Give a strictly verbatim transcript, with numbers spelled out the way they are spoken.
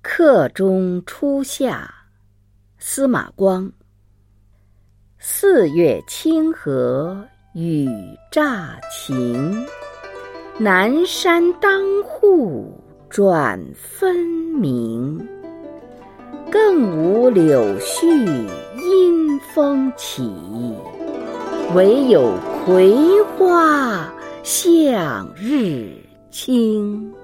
客中初夏，司马光。四月清河雨乍晴，南山当户转分明。更无柳絮因风起，唯有葵花向日倾。